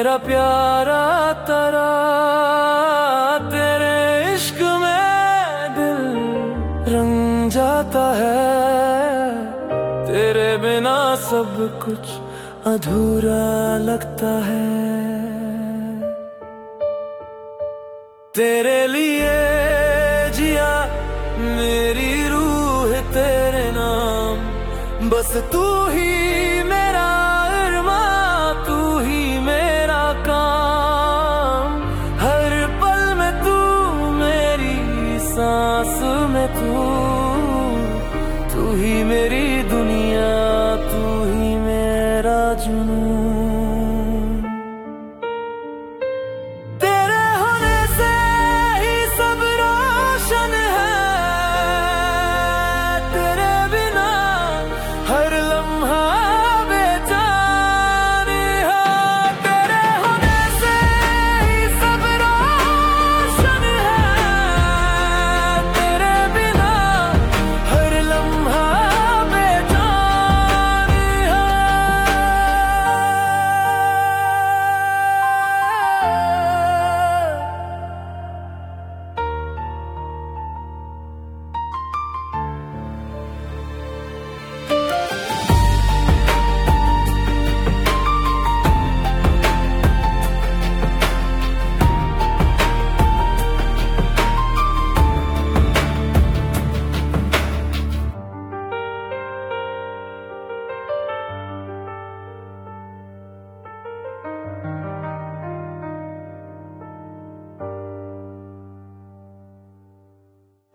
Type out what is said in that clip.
मेरा प्यारा तारा, तेरे इश्क में दिल रंग जाता है। तेरे बिना सब कुछ अधूरा लगता है। तेरे लिए जिया मेरी रूह तेरे नाम, बस तू ही